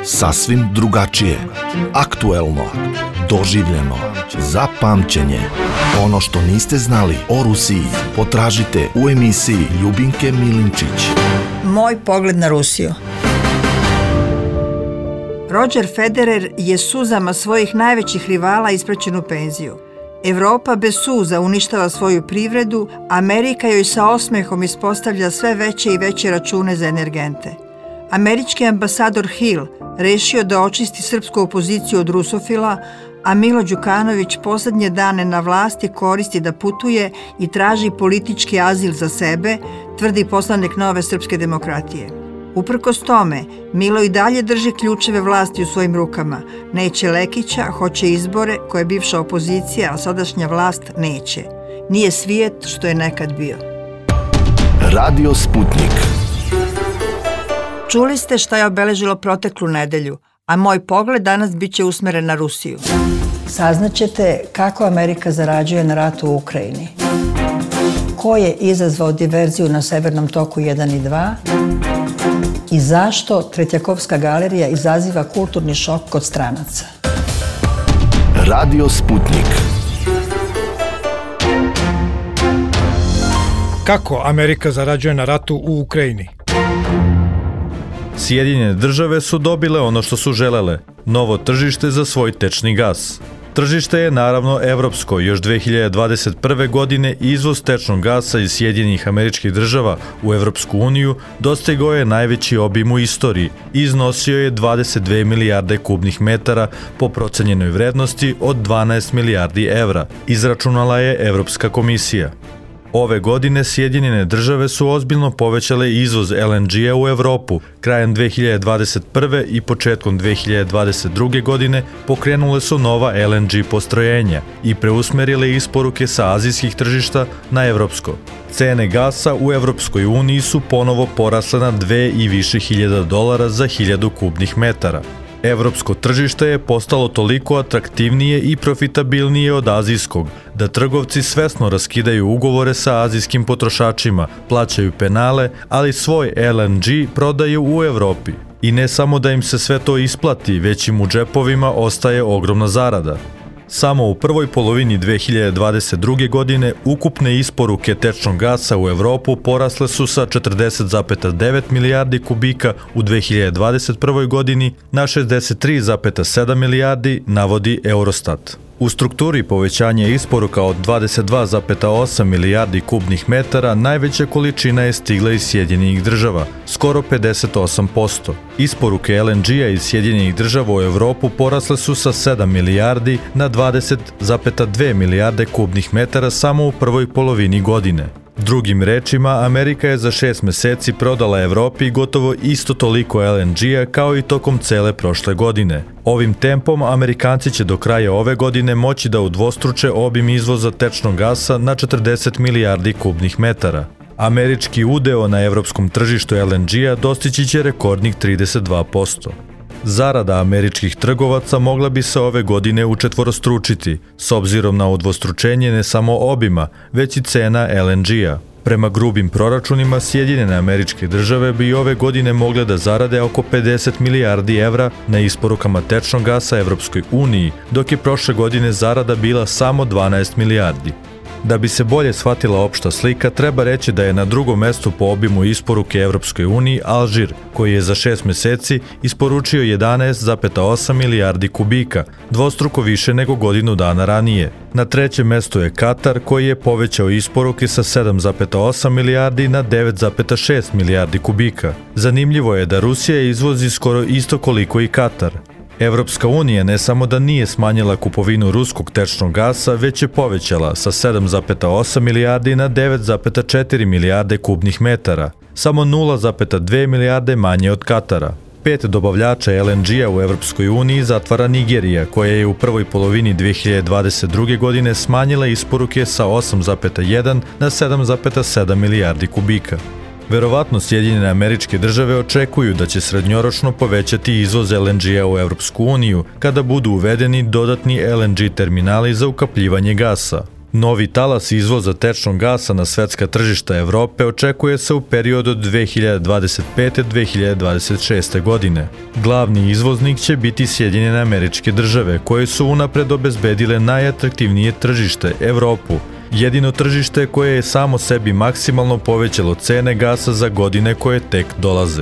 Sasvim drugačije, aktuelno, doživljeno, za pamćenje. Ono što niste znali o Rusiji potražite u emisiji Ljubinke Milinčić. Moj pogled na Rusiju. Roger Federer je suzama svojih najvećih rivala ispraćen u penziju. Evropa bez suza uništava svoju privredu, Amerika joj sa osmehom ispostavlja sve veće i veće račune za energente. Američki ambasador Hill rešio da očisti srpsku opoziciju od rusofila, a Milo Đukanović poslednje dane na vlasti koristi da putuje i traži politički azil za sebe, tvrdi poslanik Nove srpske demokratije. Uprkos tome, Milo i dalje drži ključeve vlasti u svojim rukama. Neće Lekića, hoće izbore koje bivša opozicija, a sadašnja vlast neće. Nije svijet što je nekad bio. Radio Sputnik. Čuli ste šta je obeležilo proteklu nedelju, a moj pogled danas bit će usmeren na Rusiju. Saznaćete kako Amerika zarađuje na ratu u Ukrajini. Ko je izazvao diverziju na Severnom toku 1 i 2? I zašto Tretjakovska galerija izaziva kulturni šok kod stranaca? Radio Sputnik. Kako Amerika zarađuje na ratu u Ukrajini? Sjedinjene države su dobile ono što su želele, novo tržište za svoj tečni gas. Tržište je naravno evropsko. Još 2021. godine izvoz tečnog gasa iz Sjedinjenih Američkih Država u Evropsku uniju dostigao je najveći obim u istoriji i iznosio je 22 milijarde kubnih metara po procenjenoj vrednosti od 12 milijardi evra, izračunala je Evropska komisija. Ove godine Sjedinjene države su ozbiljno povećale izvoz LNG-a u Evropu. Krajem 2021. i početkom 2022. godine pokrenule su nova LNG postrojenja i preusmerile isporuke sa azijskih tržišta na evropsko. Cene gasa u Evropskoj uniji su ponovo porasle na 2 i više hiljada dolara za 1000 kubnih metara. Evropsko tržište je postalo toliko atraktivnije i profitabilnije od azijskog, da trgovci svesno raskidaju ugovore sa azijskim potrošačima, plaćaju penale, ali svoj LNG prodaju u Evropi. I ne samo da im se sve to isplati, već im u džepovima ostaje ogromna zarada. Samo u prvoj polovini 2022. godine ukupne isporuke tečnog gasa u Evropu porasle su sa 40,9 milijardi kubika u 2021. godini na 63,7 milijardi, navodi Eurostat. U strukturi povećanja isporuka od 22,8 milijardi kubnih metara najveća količina je stigla iz Sjedinjenih država, skoro 58%. Isporuke LNG-a iz Sjedinjenih država u Evropu porasle su sa 7 milijardi na 20,2 milijarde kubnih metara samo u prvoj polovini godine. Drugim rečima, Amerika je za 6 meseci prodala Evropi gotovo isto toliko LNG-a kao i tokom cele prošle godine. Ovim tempom Amerikanci će do kraja ove godine moći da udvostruče obim izvoza tečnog gasa na 40 milijardi kubnih metara. Američki udeo na evropskom tržištu LNG-a dostići će rekordnih 32%. Zarada američkih trgovaca mogla bi se ove godine učetvorostručiti, s obzirom na udvostručenje ne samo obima, već i cena LNG-a. Prema grubim proračunima, Sjedinjene Američke Države bi ove godine mogle da zarade oko 50 milijardi evra na isporukama tečnog gasa Evropskoj uniji, dok je prošle godine zarada bila samo 12 milijardi. Da bi se bolje shvatila opšta slika, treba reći da je na drugom mestu po obimu isporuke Evropskoj uniji Alžir, koji je za 6 meseci isporučio 11,8 milijardi kubika, dvostruko više nego godinu dana ranije. Na trećem mestu je Katar, koji je povećao isporuke sa 7,8 milijardi na 9,6 milijardi kubika. Zanimljivo je da Rusija izvozi skoro isto koliko i Katar. Evropska unija ne samo da nije smanjila kupovinu ruskog tečnog gasa, već je povećala sa 7,8 milijardi na 9,4 milijarde kubnih metara, samo 0,2 milijarde manje od Katara. 5 dobavljača LNG-a u Evropskoj uniji zatvara Nigerija, koja je u prvoj polovini 2022. godine smanjila isporuke sa 8,1 na 7,7 milijardi kubika. Verovatno Sjedinjene Američke Države očekuju da će srednjoročno povećati izvoz LNG-a u Evropsku uniju kada budu uvedeni dodatni LNG terminali za ukapljivanje gasa. Novi talas izvoza tečnog gasa na svetska tržišta Evrope očekuje se u periodu od 2025-2026. godine. Glavni izvoznik će biti Sjedinjene Američke Države, koje su unapred obezbedile najatraktivnije tržište, Evropu, jedino tržište koje je samo sebi maksimalno povećalo cene gasa za godine koje tek dolaze.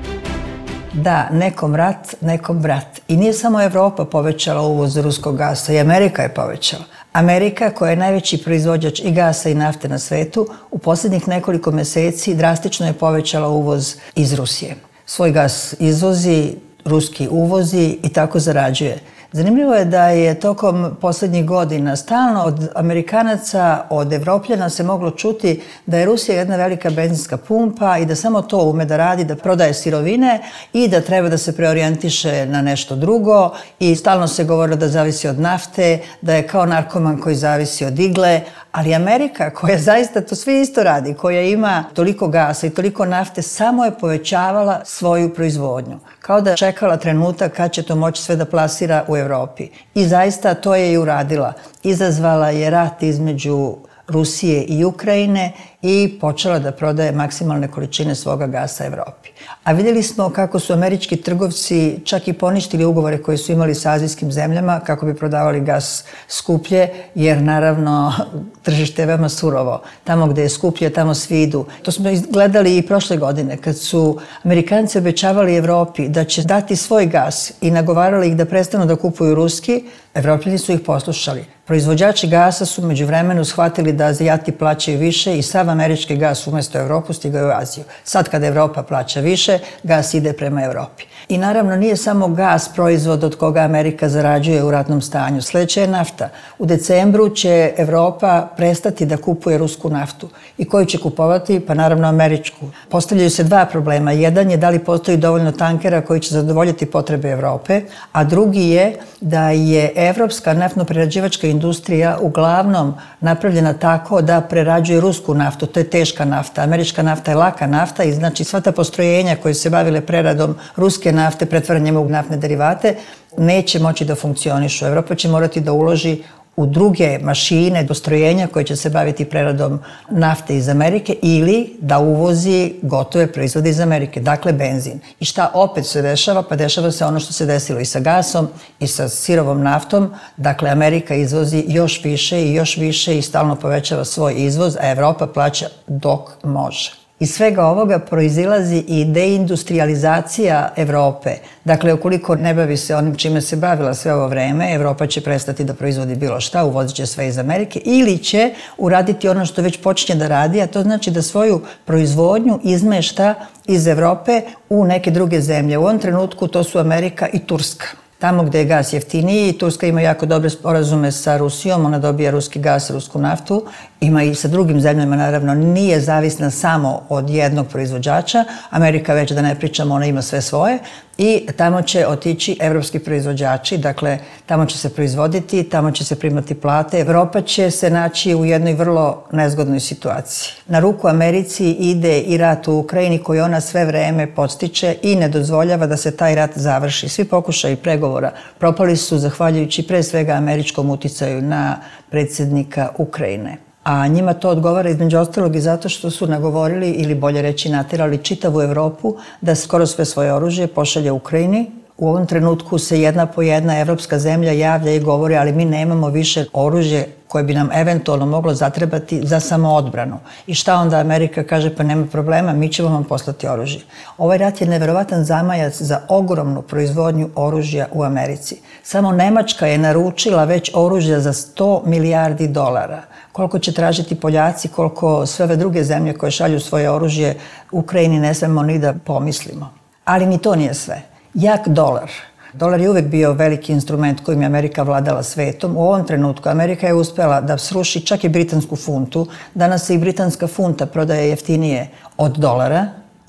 Da, nekom rat, nekom brat. I nije samo Evropa povećala uvoz ruskog gasa, i Amerika je povećala. Amerika, koja je najveći proizvođač i gasa i nafte na svetu, u posljednjih nekoliko meseci drastično je povećala uvoz iz Rusije. Svoj gas izvozi, ruski uvozi i tako zarađuje. Zanimljivo je da je tokom posljednjih godina stalno od Amerikanaca, od Evropljana se moglo čuti da je Rusija jedna velika benzinska pumpa i da samo to ume da radi, da prodaje sirovine i da treba da se preorijentiše na nešto drugo i stalno se govorilo da zavisi od nafte, da je kao narkoman koji zavisi od igle, ali Amerika, koja zaista to sve isto radi, koja ima toliko gasa i toliko nafte, samo je povećavala svoju proizvodnju. Kao da čekala trenutak kad će to moći sve da plasira u Evropi. I zaista to je i uradila. Izazvala je rat između Rusije i Ukrajine i počela da prodaje maksimalne količine svoga gasa Evropi. A vidjeli smo kako su američki trgovci čak i poništili ugovore koje su imali sa azijskim zemljama kako bi prodavali gas skuplje, jer naravno tržište je veoma surovo. Tamo gde je skuplje, tamo svi idu. To smo gledali i prošle godine kad su Amerikanci obećavali Evropi da će dati svoj gas i nagovarali ih da prestanu da kupuju ruski, Evropljani su ih poslušali. Proizvođači gasa su međuvremenu shvatili da Azijati plaćaju više i sav američki gas umjesto Evropu stigao u Aziju. Sad kad Evropa plaća više, gas ide prema Evropi. I naravno nije samo gas proizvod od koga Amerika zarađuje u ratnom stanju. Sljedeća je nafta. U decembru će Evropa prestati da kupuje rusku naftu. I koju će kupovati? Pa naravno američku. Postavljaju se dva problema. Jedan je da li postoji dovoljno tankera koji će zadovoljiti potrebe Evrope, a drugi je da je evropska naftno-prerađivačka industrija uglavnom napravljena tako da prerađuje rusku naftu. To je teška nafta. Američka nafta je laka nafta i znači sva ta postrojenja koje se bavile preradom ruske nafte, pretvaranjem u naftne derivate, neće moći da funkcionišu. Evropa će morati da uloži u druge mašine, postrojenja koje će se baviti preradom nafte iz Amerike ili da uvozi gotove proizvode iz Amerike, dakle benzin. I šta opet se dešava? Pa dešava se ono što se desilo i sa gasom i sa sirovom naftom. Dakle, Amerika izvozi još više i stalno povećava svoj izvoz, a Evropa plaća dok može. Iz svega ovoga proizilazi i deindustrializacija Evrope. Dakle, ukoliko ne bavi se onim čime se bavila sve ovo vreme, Evropa će prestati da proizvodi bilo šta, uvozit će sve iz Amerike ili će uraditi ono što već počinje da radi, a to znači da svoju proizvodnju izmešta iz Evrope u neke druge zemlje. U ovom trenutku to su Amerika i Turska. Tamo gde je gas jeftiniji, Turska ima jako dobre sporazume sa Rusijom, ona dobija ruski gas, rusku naftu, ima i sa drugim zemljama, naravno, nije zavisna samo od jednog proizvođača. Amerika, već da ne pričamo, ona ima sve svoje i tamo će otići evropski proizvođači, dakle, tamo će se proizvoditi, tamo će se primati plate. Evropa će se naći u jednoj vrlo nezgodnoj situaciji. Na ruku Americi ide i rat u Ukrajini koji ona sve vreme podstiče i ne dozvoljava da se taj rat završi. Svi pokušaji pregovora propali su zahvaljujući pre svega američkom uticaju na predsjednika Ukrajine. A njima to odgovara između ostalog i zato što su nagovorili ili bolje reći naterali čitavu Evropu da skoro sve svoje oružje pošalje Ukrajini. U ovom trenutku se jedna po jedna evropska zemlja javlja i govori ali mi nemamo više oružje koje bi nam eventualno moglo zatrebati za samoodbranu. I šta onda Amerika kaže? Pa nema problema, mi ćemo vam poslati oružje. Ovaj rat je neverovatan zamajac za ogromnu proizvodnju oružja u Americi. Samo Nemačka je naručila već oružja za 100 milijardi dolara. Koliko će tražiti Poljaci, koliko sve ove druge zemlje koje šalju svoje oružje Ukrajini ne smemo ni da pomislimo. Ali ni to nije sve. Jak dolar. Dolar je uvek bio veliki instrument kojim je Amerika vladala svetom. U ovom trenutku Amerika je uspela da sruši čak i britansku funtu. Danas se i britanska funta prodaje jeftinije od dolara.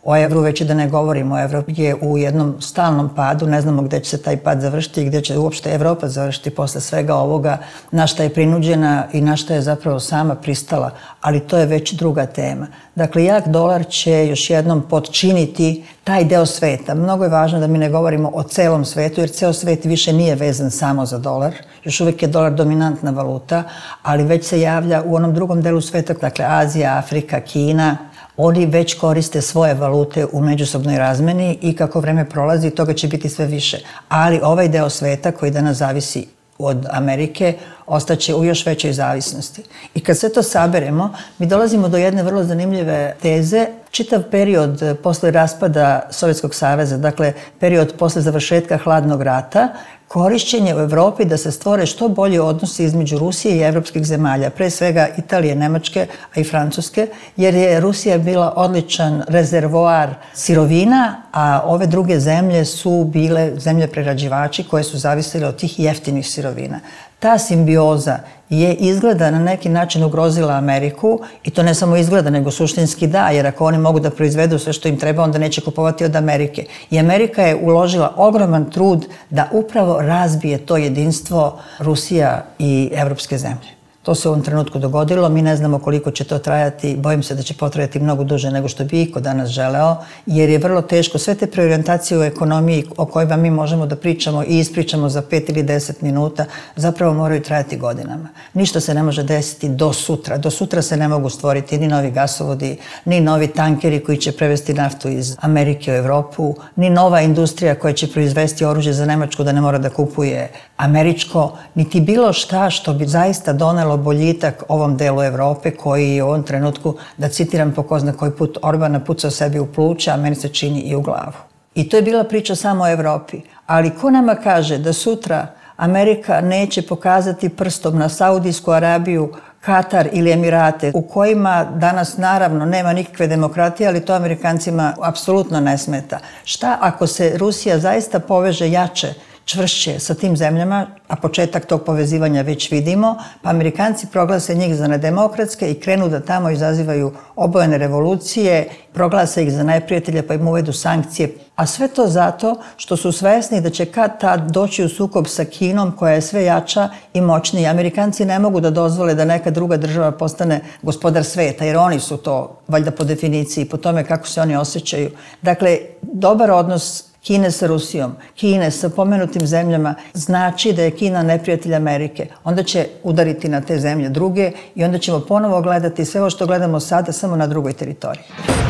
O evru već i da ne govorimo, evro je u jednom stalnom padu, ne znamo gde će se taj pad završiti i gde će uopšte Evropa završiti posle svega ovoga, na šta je prinuđena i na šta je zapravo sama pristala, ali to je već druga tema. Dakle, jak dolar će još jednom potčiniti taj deo sveta. Mnogo je važno da mi ne govorimo o celom svetu, jer ceo svet više nije vezan samo za dolar. Još uvijek je dolar dominantna valuta, ali već se javlja u onom drugom delu sveta, dakle Azija, Afrika, Kina. Oni već koriste svoje valute u međusobnoj razmeni i kako vreme prolazi, toga će biti sve više. Ali ovaj deo sveta koji danas zavisi od Amerike ostaće u još većoj zavisnosti. I kad sve to saberemo, mi dolazimo do jedne vrlo zanimljive teze. Čitav period posle raspada Sovjetskog saveza, dakle period posle završetka hladnog rata, korišćenje u Evropi da se stvore što bolji odnosi između Rusije i evropskih zemalja, pre svega Italije, Nemačke, a i Francuske, jer je Rusija bila odličan rezervoar sirovina, a ove druge zemlje su bile zemlje prerađivači koje su zavisile od tih jeftinih sirovina. Ta simbioza je izgleda na neki način ugrozila Ameriku i to ne samo izgleda, nego suštinski da, jer ako oni mogu da proizvedu sve što im treba, onda neće kupovati od Amerike. I Amerika je uložila ogroman trud da upravo razbije to jedinstvo Rusija i evropske zemlje. To se u ovom trenutku dogodilo, mi ne znamo koliko će to trajati, bojim se da će potrajati mnogo duže nego što bi iko danas želeo, jer je vrlo teško. Sve te preorijentacije u ekonomiji o kojima mi možemo da pričamo i ispričamo za 5 ili 10 minuta, zapravo moraju trajati godinama. Ništa se ne može desiti do sutra. Do sutra se ne mogu stvoriti ni novi gasovodi, ni novi tankeri koji će prevesti naftu iz Amerike u Evropu, ni nova industrija koja će proizvesti oružje za Nemačku da ne mora da kupuje američko, niti bilo šta što bi zaista donelo boljitak ovom delu Evrope koji je u ovom trenutku, da citiram po ko zna koji put, Orbana pucao sebi u pluća, a meni se čini i u glavu. I to je bila priča samo o Evropi. Ali ko nama kaže da sutra Amerika neće pokazati prstom na Saudijsku Arabiju, Katar ili Emirate, u kojima danas naravno nema nikakve demokratije, ali to Amerikancima apsolutno ne smeta. Šta ako se Rusija zaista poveže jače, čvršće sa tim zemljama, a početak tog povezivanja već vidimo, pa Amerikanci proglase njih za nedemokratske i krenu da tamo izazivaju obojene revolucije, proglase ih za neprijatelje pa im uvedu sankcije. A sve to zato što su svesni da će kad tad doći u sukob sa Kinom koja je sve jača i moćnija. Amerikanci ne mogu da dozvole da neka druga država postane gospodar sveta, jer oni su to, valjda po definiciji, po tome kako se oni osjećaju. Dakle, dobar odnos Kine sa Rusijom, Kine sa pomenutim zemljama, znači da je Kina neprijatelj Amerike. Onda će udariti na te zemlje druge i onda ćemo ponovo gledati sve ovo što gledamo sada, samo na drugoj teritoriji.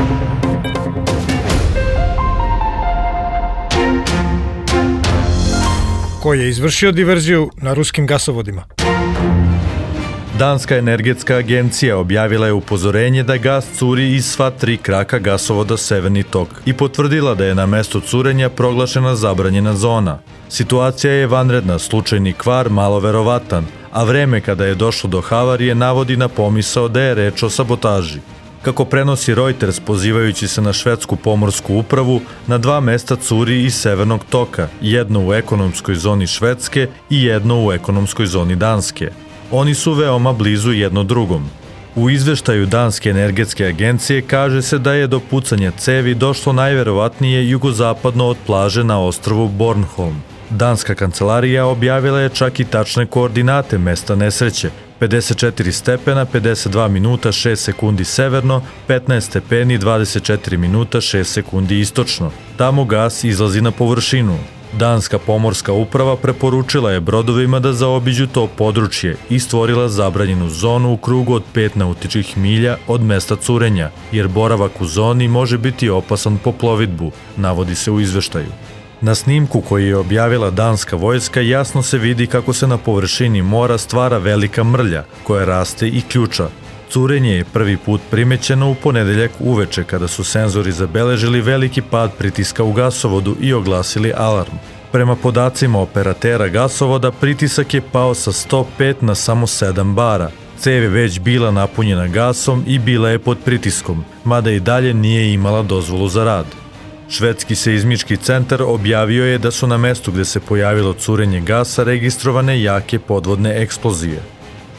Ko je izvršio diverziju na ruskim gasovodima? Danska energetska agencija objavila je upozorenje da gas curi iz sva 3 kraka gasovoda Severni tok i potvrdila da je na mesto curenja proglašena zabranjena zona. Situacija je vanredna, slučajni kvar malo verovatan, a vreme kada je došlo do havarije navodi na pomisao da je reč o sabotaži. Kako prenosi Reuters pozivajući se na švedsku pomorsku upravu, na 2 mesta curi iz Severnog toka, jedno u ekonomskoj zoni Švedske i jedno u ekonomskoj zoni Danske. Oni su veoma blizu jedno drugom. U izveštaju Danske energetske agencije kaže se da je do pucanja cevi došlo najverovatnije jugozapadno od plaže na ostrvu Bornholm. Danska kancelarija objavila je čak i tačne koordinate mesta nesreće: 54 stepena, 52 minuta, 6 sekundi severno, 15 stepeni, 24 minuta, 6 sekundi istočno. Tamo gas izlazi na površinu. Danska pomorska uprava preporučila je brodovima da zaobiđu to područje i stvorila zabranjenu zonu u krugu od 5 nautičkih milja od mesta curenja, jer boravak u zoni može biti opasan po plovidbu, navodi se u izveštaju. Na snimku koji je objavila danska vojska jasno se vidi kako se na površini mora stvara velika mrlja koja raste i ključa. Curenje je prvi put primećeno u ponedeljak uveče kada su senzori zabeležili veliki pad pritiska u gasovodu i oglasili alarm. Prema podacima operatera gasovoda, pritisak je pao sa 105 na samo 7 bara. Cev je već bila napunjena gasom i bila je pod pritiskom, mada i dalje nije imala dozvolu za rad. Švedski seizmički centar objavio je da su na mestu gde se pojavilo curenje gasa registrovane jake podvodne eksplozije.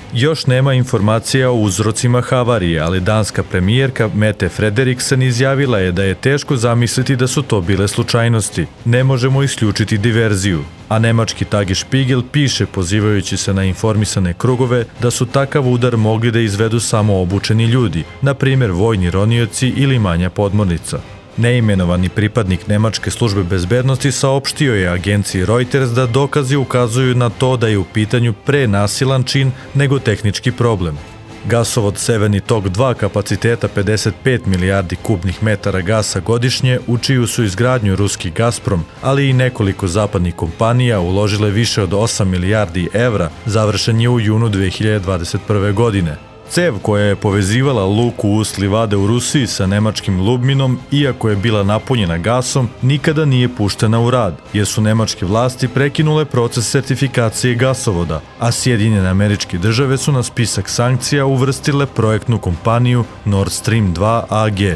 Još nema informacija o uzrocima havarije, ali danska premijerka Mette Frederiksen izjavila je da je teško zamisliti da su to bile slučajnosti. Ne možemo isključiti diverziju. A nemački Tagesspiegel piše, pozivajući se na informisane krugove, da su takav udar mogli da izvedu samo obučeni ljudi, na primjer vojni ronioci ili manja podmornica. Neimenovani pripadnik nemačke službe bezbednosti saopštio je agenciji Reuters da dokazi ukazuju na to da je u pitanju pre nasilan čin nego tehnički problem. Gasovod Severni tok 2 kapaciteta 55 milijardi kubnih metara gasa godišnje, u čiju su izgradnju ruski Gazprom, ali i nekoliko zapadnih kompanija uložile više od 8 milijardi evra, završen je u junu 2021. godine. Cev koja je povezivala luku Ust-Livade u Rusiji sa nemačkim Lubminom, iako je bila napunjena gasom, nikada nije puštena u rad, jer su nemačke vlasti prekinule proces sertifikacije gasovoda, a Sjedinjene Američke Države su na spisak sankcija uvrstile projektnu kompaniju Nord Stream 2 AG.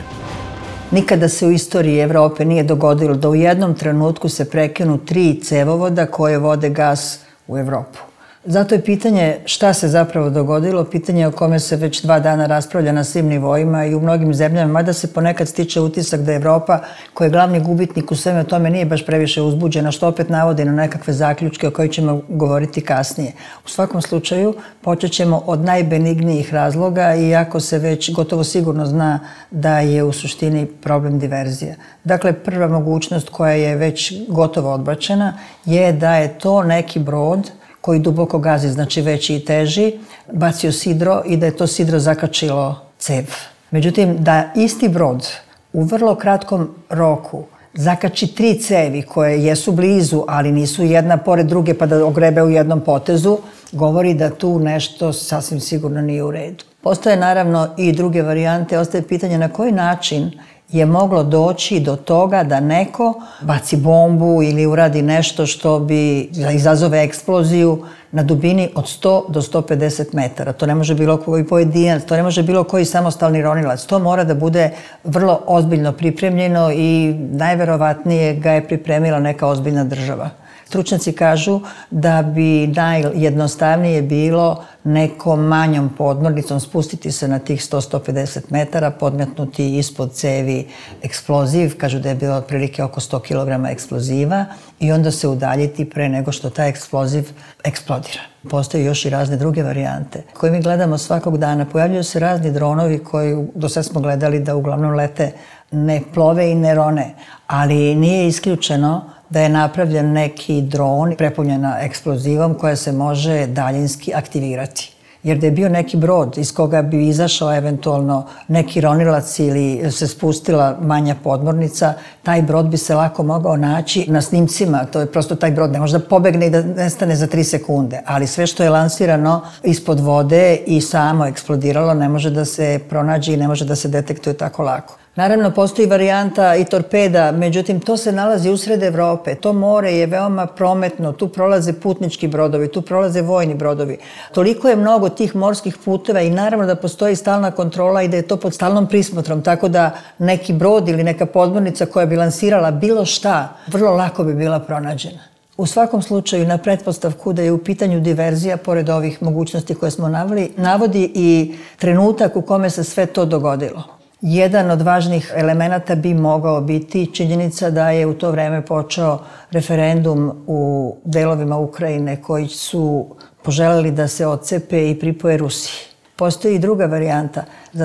Nikada se u istoriji Evrope nije dogodilo da u jednom trenutku se prekinu 3 cevovoda koje vode gas u Evropu. Zato je pitanje šta se zapravo dogodilo, pitanje o kome se već 2 dana raspravlja na svim nivoima i u mnogim zemljama, mada se ponekad stiče utisak da Evropa, koja je glavni gubitnik u sveme tome, nije baš previše uzbuđena, što opet navodi na nekakve zaključke o kojima ćemo govoriti kasnije. U svakom slučaju, počet ćemo od najbenignijih razloga, iako se već gotovo sigurno zna da je u suštini problem diverzija. Dakle, prva mogućnost koja je već gotovo odbačena je da je to neki brod koji duboko gazi, znači veći i teži, bacio sidro i da je to sidro zakačilo cev. Međutim, da isti brod u vrlo kratkom roku zakači 3 cevi koje jesu blizu, ali nisu jedna pored druge pa da ogrebe u jednom potezu, govori da tu nešto sasvim sigurno nije u redu. Postoje naravno i druge varijante, ostaje pitanje na koji način je moglo doći do toga da neko baci bombu ili uradi nešto što bi izazove eksploziju na dubini od 100 do 150 metara. To ne može bilo koji pojedinac, to ne može bilo koji samostalni ronilac. To mora da bude vrlo ozbiljno pripremljeno i najverovatnije ga je pripremila neka ozbiljna država. Stručnjaci kažu da bi najjednostavnije bilo nekom manjom podmornicom spustiti se na tih 100-150 metara, podmetnuti ispod cevi eksploziv, kažu da je bilo otprilike oko 100 kg eksploziva i onda se udaljiti pre nego što taj eksploziv eksplodira. Postoje još i razne druge varijante koje mi gledamo svakog dana. Pojavljuju se razni dronovi koji do sad smo gledali da uglavnom lete, ne plove i ne rone, ali nije isključeno da je napravljen neki dron prepunjena eksplozivom koja se može daljinski aktivirati. Jer da je bio neki brod iz koga bi izašao eventualno neki ronilac ili se spustila manja podmornica, taj brod bi se lako mogao naći na snimcima. To je prosto taj brod ne može da pobegne i da nestane za 3 sekunde. Ali sve što je lansirano ispod vode i samo eksplodiralo ne može da se pronađe i ne može da se detektuje tako lako. Naravno, postoji varijanta i torpeda, međutim, to se nalazi usred Evrope. To more je veoma prometno, tu prolaze putnički brodovi, tu prolaze vojni brodovi. Toliko je mnogo tih morskih puteva i naravno da postoji stalna kontrola i da je to pod stalnom prismotrom, tako da neki brod ili neka podmornica koja bi lansirala bilo šta, vrlo lako bi bila pronađena. U svakom slučaju, na pretpostavku da je u pitanju diverzija, pored ovih mogućnosti koje smo naveli, navodi i trenutak u kome se sve to dogodilo. Jedan od važnih elemenata bi mogao biti činjenica da je u to vreme počeo referendum u delovima Ukrajine koji su poželeli da se odcepe i pripoje Rusiji. Postoji i druga varijanta. Za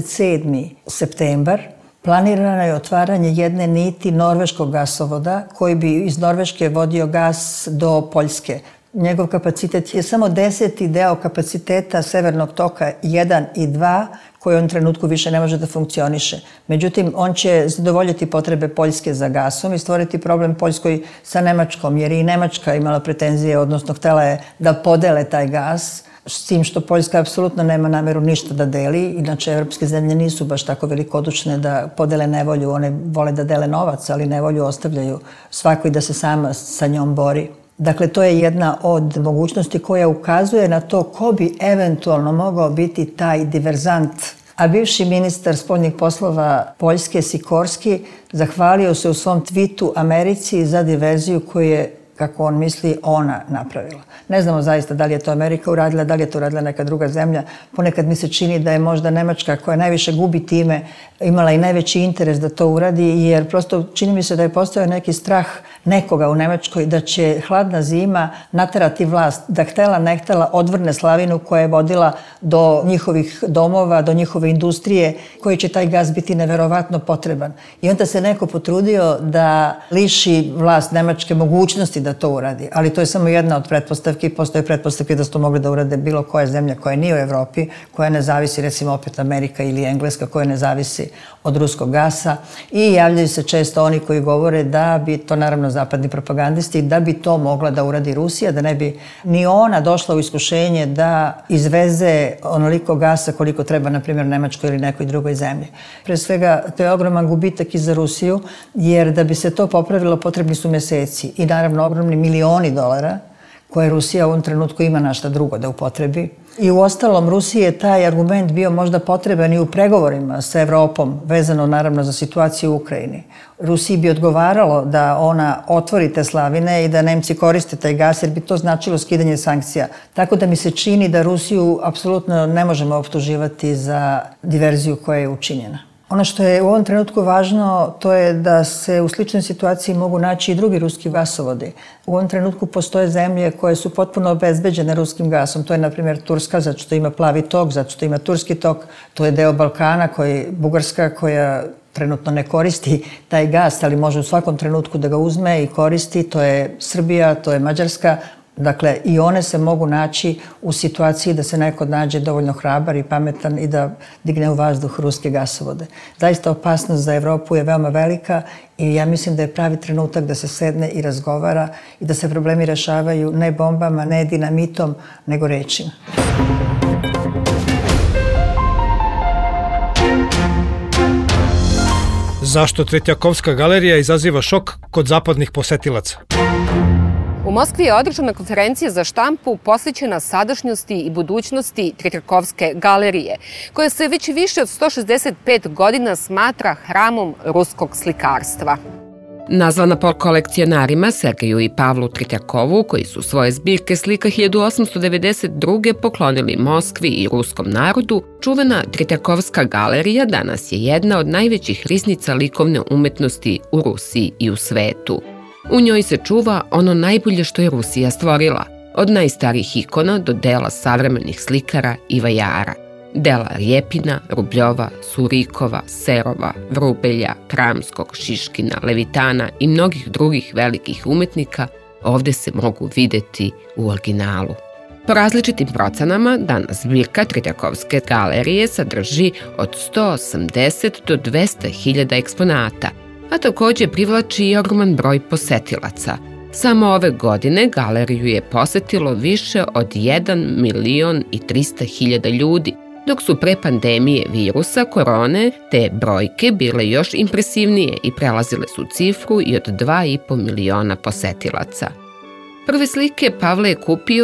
27. septembar planirano je otvaranje jedne niti norveškog gasovoda koji bi iz Norveške vodio gas do Poljske. Njegov kapacitet je samo 10. deo kapaciteta Severnog toka 1 i 2, koji u ovom trenutku više ne može da funkcioniše. Međutim, on će zadovoljiti potrebe Poljske za gasom i stvoriti problem Poljskoj sa Nemačkom, jer i Nemačka imala pretenzije, odnosno htela je da podele taj gas, s tim što Poljska apsolutno nema nameru ništa da deli. Inače, evropske zemlje nisu baš tako velikodušne da podele nevolju. One vole da dele novac, ali nevolju ostavljaju svakoj da se sama sa njom bori. Dakle, to je jedna od mogućnosti koja ukazuje na to ko bi eventualno mogao biti taj diverzant. A bivši ministar spoljnih poslova Poljske, Sikorski, zahvalio se u svom twitu Americi za diverziju koju je kako on misli, ona napravila. Ne znamo zaista da li je to Amerika uradila, da li je to uradila neka druga zemlja. Ponekad mi se čini da je možda Nemačka, koja najviše gubi time, imala i najveći interes da to uradi, jer prosto čini mi se da je postojao neki strah nekoga u Nemačkoj da će hladna zima naterati vlast, da htela ne htela odvrne slavinu koja je vodila do njihovih domova, do njihove industrije, koji će taj gas biti neverovatno potreban. I onda se neko potrudio da liši vlast Nemačke mogućnosti da to uradi. Ali to je samo jedna od pretpostavki. Postoje pretpostavke da su to mogli da urade bilo koja zemlja koja nije u Evropi, koja ne zavisi, recimo opet Amerika ili Engleska, koja ne zavisi od ruskog gasa. I javljaju se često oni koji govore da bi to, naravno zapadni propagandisti, da bi to mogla da uradi Rusija, da ne bi ni ona došla u iskušenje da izveze onoliko gasa koliko treba, na primjer, Nemačkoj ili nekoj drugoj zemlji. Pre svega, to je ogroman gubitak i za Rusiju, jer da bi se to popravilo potrebni su meseci i naravno ogromni milioni dolara koje Rusija u ovom trenutku ima na šta drugo da upotrebi. I u ostalom, Rusiji je taj argument bio možda potreban i u pregovorima sa Evropom, vezano naravno za situaciju u Ukrajini. Rusiji bi odgovaralo da ona otvori te slavine i da Nemci koriste taj gas, jer bi to značilo skidanje sankcija. Tako da mi se čini da Rusiju apsolutno ne možemo optuživati za diverziju koja je učinjena. Ono što je u ovom trenutku važno, to je da se u sličnoj situaciji mogu naći i drugi ruski gasovodi. U ovom trenutku postoje zemlje koje su potpuno obezbeđene ruskim gasom. To je, na primjer, Turska, zato što ima plavi tok, zato što ima turski tok. To je deo Balkana, Bugarska, koja trenutno ne koristi taj gas, ali može u svakom trenutku da ga uzme i koristi. To je Srbija, to je Mađarska. Dakle, i one se mogu naći u situaciji da se neko nađe dovoljno hrabar i pametan i da digne u vazduh ruske gasovode. Zaista opasnost za Evropu je veoma velika i ja mislim da je pravi trenutak da se sedne i razgovara i da se problemi rešavaju ne bombama, ne dinamitom, nego rečima. Zašto Tretjakovska galerija izaziva šok kod zapadnih posetilaca? U Moskvi je održana konferencija za štampu posvećena sadašnjosti i budućnosti Tretjakovske galerije, koja se već više od 165 godina smatra hramom ruskog slikarstva. Nazvana po kolekcionarima Sergeju i Pavlu Tretjakovu, koji su svoje zbirke slika 1892. poklonili Moskvi i ruskom narodu, čuvena Tretjakovska galerija danas je jedna od najvećih riznica likovne umetnosti u Rusiji i u svetu. U njoj se čuva ono najbolje što je Rusija stvorila, od najstarijih ikona do dela savremenih slikara i vajara. Dela Rjepina, Rubljova, Surikova, Serova, Vrubelja, Kramskog, Šiškina, Levitana i mnogih drugih velikih umetnika ovde se mogu videti u originalu. Po različitim procenama, danas zbirka Tretjakovske galerije sadrži od 180 do 200 hiljada eksponata, a takođe privlači i ogroman broj posetilaca. Samo ove godine galeriju je posetilo više od 1.300.000 ljudi, dok su pre pandemije virusa korone te brojke bile još impresivnije i prelazile su cifru i od 2,5 miliona posetilaca. Prve slike Pavle je kupio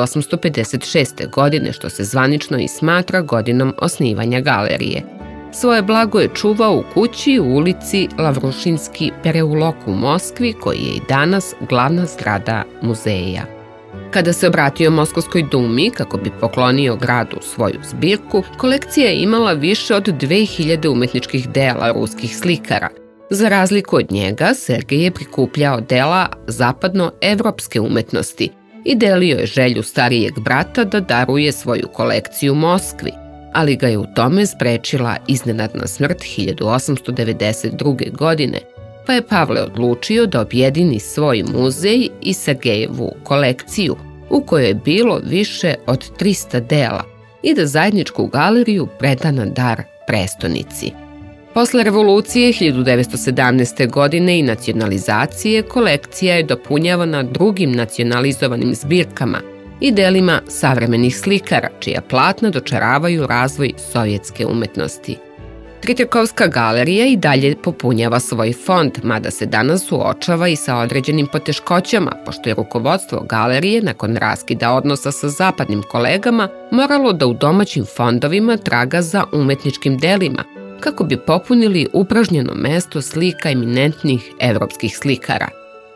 1856. godine, što se zvanično i smatra godinom osnivanja galerije. Svoje blago je čuvao u kući u ulici Lavrušinski Pereulok u Moskvi, koji je i danas glavna zgrada muzeja. Kada se obratio Moskovskoj dumi kako bi poklonio gradu svoju zbirku, kolekcija je imala više od 2000 umetničkih dela ruskih slikara. Za razliku od njega, Sergej je prikupljao dela zapadnoevropske umetnosti i delio je želju starijeg brata da daruje svoju kolekciju Moskvi, ali ga je u tome sprečila iznenadna smrt 1892. godine, pa je Pavle odlučio da objedini svoj muzej i Sergejevu kolekciju, u kojoj je bilo više od 300 dela, i da zajedničku galeriju preda na dar prestonici. Posle revolucije 1917. godine i nacionalizacije, kolekcija je dopunjavana drugim nacionalizovanim zbirkama i delima savremenih slikara, čija platna dočaravaju razvoj sovjetske umetnosti. Tretjakovska galerija i dalje popunjava svoj fond, mada se danas suočava i sa određenim poteškoćama, pošto je rukovodstvo galerije, nakon raskida odnosa sa zapadnim kolegama, moralo da u domaćim fondovima traga za umetničkim delima, kako bi popunili upražnjeno mesto slika eminentnih evropskih slikara.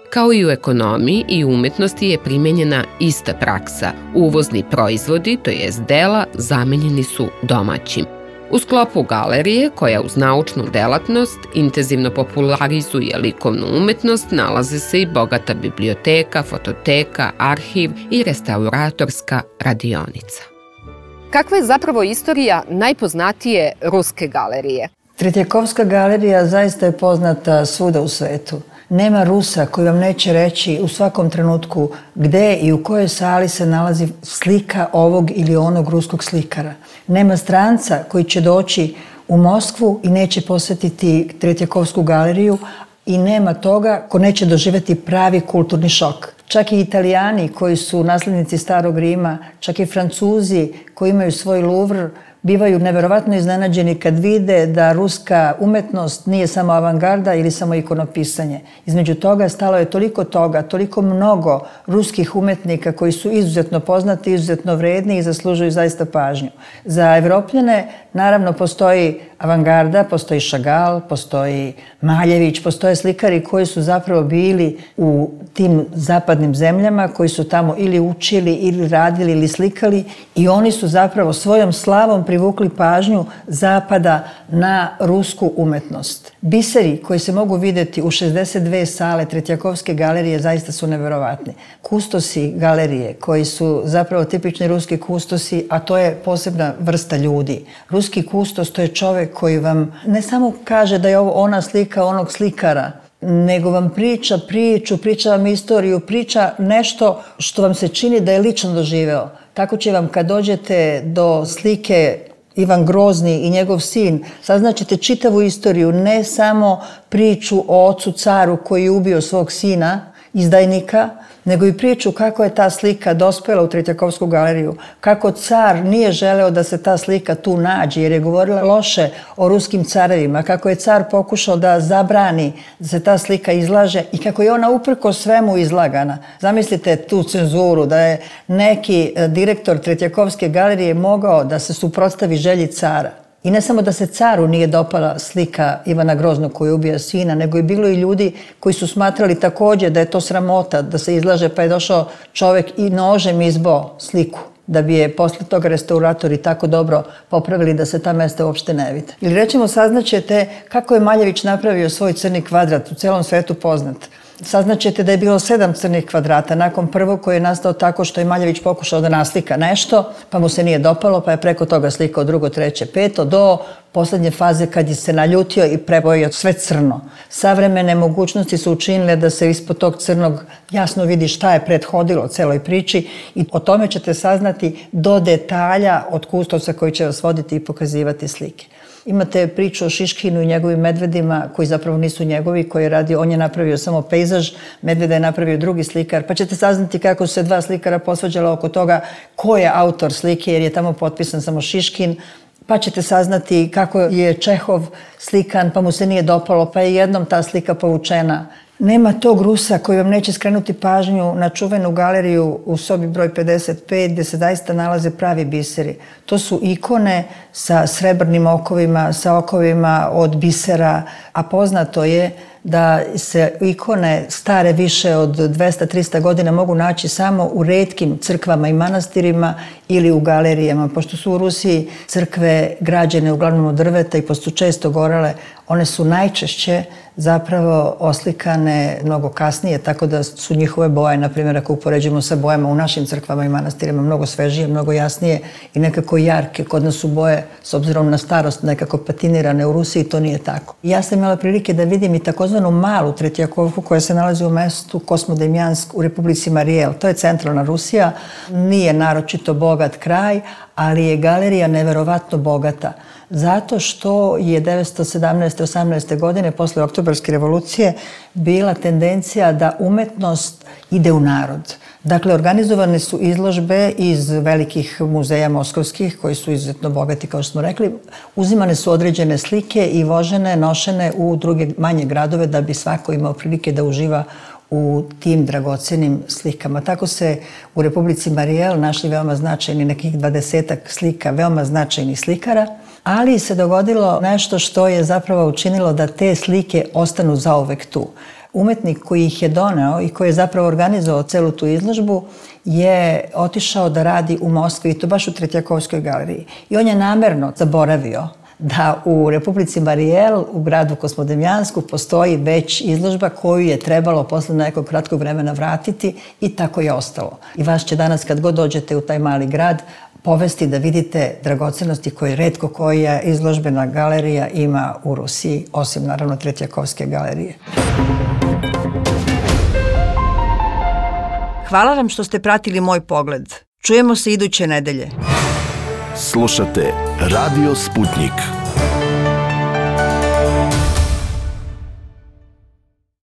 Kao i u ekonomiji i umetnosti je primenjena ista praksa. Uvozni proizvodi, to jest dela, zamenjeni su domaćim. U sklopu galerije, koja uz naučnu delatnost intenzivno popularizuje likovnu umetnost, nalaze se i bogata biblioteka, fototeka, arhiv i restauratorska radionica. Kakva je zapravo istorija najpoznatije ruske galerije? Tretjakovska galerija zaista je poznata svuda u svetu. Nema Rusa koji vam neće reći u svakom trenutku gde i u kojoj sali se nalazi slika ovog ili onog ruskog slikara. Nema stranca koji će doći u Moskvu i neće posetiti Tretjakovsku galeriju i nema toga ko neće doživjeti pravi kulturni šok. Čak i Italijani koji su naslednici Starog Rima, čak i Francuzi koji imaju svoj Louvre, bivaju neverovatno iznenađeni kad vide da ruska umetnost nije samo avangarda ili samo ikonopisanje. Između toga stalo je toliko mnogo ruskih umetnika koji su izuzetno poznati, izuzetno vredni i zaslužuju zaista pažnju. Za Evropljane naravno postoji avangarda, postoji Chagall, postoji Maljević, postoje slikari koji su zapravo bili u tim zapadnim zemljama, koji su tamo ili učili, ili radili, ili slikali i oni su zapravo svojom slavom privukli pažnju zapada na rusku umetnost. Biseri koji se mogu vidjeti u 62 sale Tretjakovske galerije zaista su neverovatni. Kustosi galerije koji su zapravo tipični ruski kustosi, a to je posebna vrsta ljudi. Ruski kustos to je čovjek koji vam ne samo kaže da je ovo ona slika onog slikara, nego vam priča priču, priča vam istoriju, priča nešto što vam se čini da je lično doživeo. Tako će vam kad dođete do slike Ivan Grozni i njegov sin, saznaćete čitavu istoriju, ne samo priču o ocu caru koji je ubio svog sina, izdajnika, nego i priču kako je ta slika dospela u Tretjakovsku galeriju, kako car nije želeo da se ta slika tu nađe jer je govorila loše o ruskim carevima, kako je car pokušao da zabrani da se ta slika izlaže i kako je ona uprko svemu izlagana. Zamislite tu cenzuru, da je neki direktor Tretjakovske galerije mogao da se suprotstavi želji cara. I ne samo da se caru nije dopala slika Ivana Groznog koji ubija sina, nego je bilo i ljudi koji su smatrali također da je to sramota, da se izlaže, pa je došao čovjek i nožem izbao sliku, da bi je posle toga restauratori tako dobro popravili da se ta mesta uopšte ne vide. Ili recimo saznaćete kako je Maljević napravio svoj crni kvadrat, u celom svetu poznat. Saznaćete da je bilo 7 crnih kvadrata nakon prvog koji je nastao tako što je Maljević pokušao da naslika nešto, pa mu se nije dopalo, pa je preko toga slikao drugo, treće, peto, do poslednje faze kad je se naljutio i prebojio sve crno. Savremene mogućnosti su učinile da se ispod tog crnog jasno vidi šta je prethodilo celoj priči i o tome ćete saznati do detalja od kustovca koji će vas voditi i pokazivati slike. Imate priču o Šiškinu i njegovim medvedima koji zapravo nisu njegovi, koji je radio, on je napravio samo pejzaž, medveda je napravio drugi slikar, pa ćete saznati kako su se 2 slikara posvađala oko toga ko je autor slike jer je tamo potpisan samo Šiškin, pa ćete saznati kako je Čehov slikan pa mu se nije dopalo, pa je jednom ta slika povučena. Nema tog Rusa koji vam neće skrenuti pažnju na čuvenu galeriju u sobi broj 55 gdje se zaista nalaze pravi biseri. To su ikone sa srebrnim okovima, sa okovima od bisera, a poznato je da se ikone stare više od 200-300 godina mogu naći samo u retkim crkvama i manastirima ili u galerijama. Pošto su u Rusiji crkve građene uglavnom od drveta i pošto su često gorele, one su najčešće zapravo oslikane mnogo kasnije, tako da su njihove boje, na primjer, ako upoređujemo sa bojama u našim crkvama i manastirima, mnogo svežije, mnogo jasnije i nekako jarke. Kod nas su boje, s obzirom na starost, nekako patinirane. U Rusiji to nije tako. Ja sam imala prilike da vidim i takozvanu malu Tretjakovku koja se nalazi u mestu Kosmodemjansk u Republici Marijel. To je centralna Rusija, nije naročito bogat kraj, ali je galerija neverovatno bogata. Zato što je 1917. 18. godine posle Oktobarske revolucije bila tendencija da umetnost ide u narod. Dakle, organizovane su izložbe iz velikih muzeja moskovskih, koji su izuzetno bogati, kao što smo rekli. Uzimane su određene slike i vožene, nošene u druge manje gradove da bi svako imao prilike da uživa u tim dragocenim slikama. Tako se u Republici Marijel našli veoma značajni nekih 20-ak slika, veoma značajnih slikara, ali se dogodilo nešto što je zapravo učinilo da te slike ostanu zauvek tu. umetnik koji ih je doneo i koji je zapravo organizovao celu tu izložbu je otišao da radi u Moskvi, i to baš u Tretjakovskoj galeriji. I on je namerno zaboravio da u Republici Marijel, u gradu Kosmodemjansku, postoji već izložba koju je trebalo posle nekog kratkog vremena vratiti i tako je ostalo. I vas će danas, kad god dođete u taj mali grad, povesti da vidite dragocenosti koje retko koja izložbena galerija ima u Rusiji, osim naravno Tretjakovske galerije. Hvala vam što ste pratili moj pogled. Čujemo se iduće nedelje. Slušate Radio Sputnik.